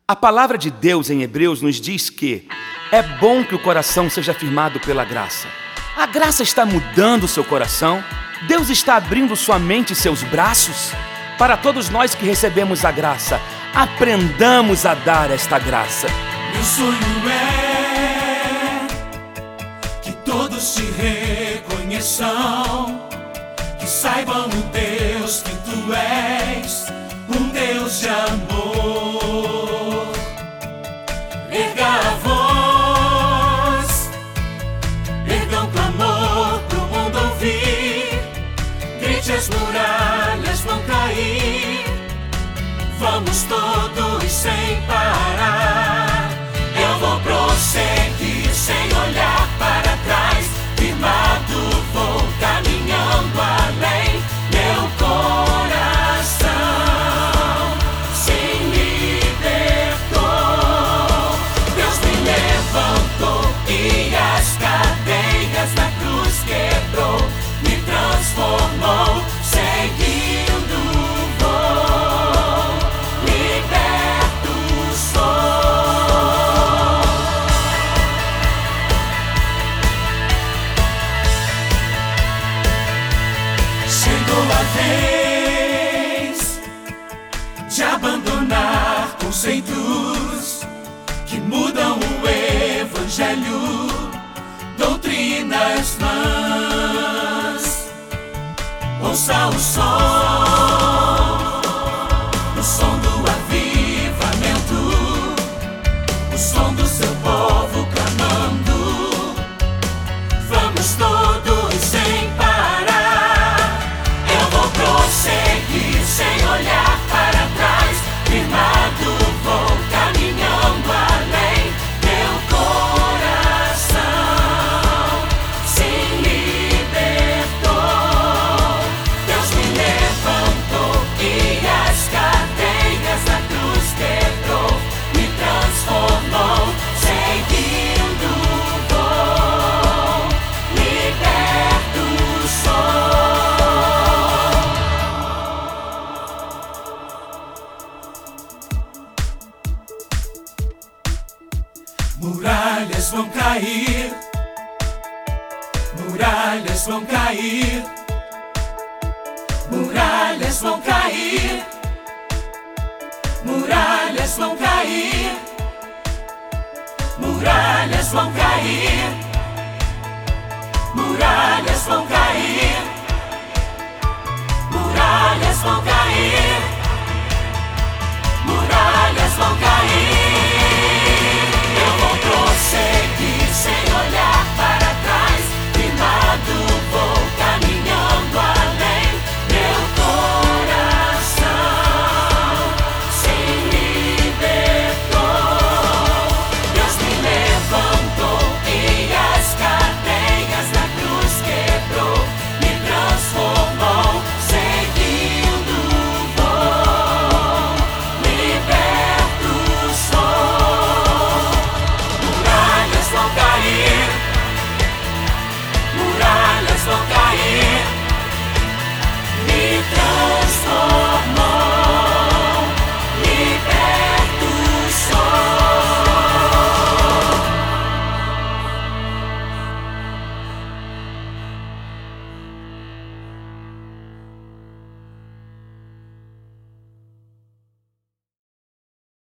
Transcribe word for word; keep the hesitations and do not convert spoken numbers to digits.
A palavra de Deus em Hebreus nos diz que é bom que o coração seja firmado pela graça. A graça está mudando o seu coração. Deus está abrindo sua mente e seus braços. Para todos nós que recebemos a graça, aprendamos a dar esta graça. Meu sonho é que todos te reconheçam, que saibam o Deus que tu és, um Deus de amor. Erga a voz, erga um clamor pro mundo ouvir, grite, as muralhas vão cair, vamos todos sem parar. Eu vou prosseguir sem olhar para trás, firmado vou caminhando além. Meu coração se libertou, Deus me levantou e as cadeias da cruz quebrou, me transformou, seguindo vou, liberto sou. Chegou a vez de abandonar conceitos que mudam o evangelho, doutrinas vãs. Ouça o som, o som do avivamento, o som do seu povo clamando. Vamos todos sem parar. Eu vou prosseguir sem olhar para trás, firmado vou caminhando além. Meu coração se libertou, Deus me levantou e as cadeias da cruz quebrou, me transformou, seguindo vou, liberto sou. Muralhas vão cair, muralhas vão cair, muralhas vão cair, muralhas vão cair, muralhas vão cair, muralhas vão cair, muralhas vão cair.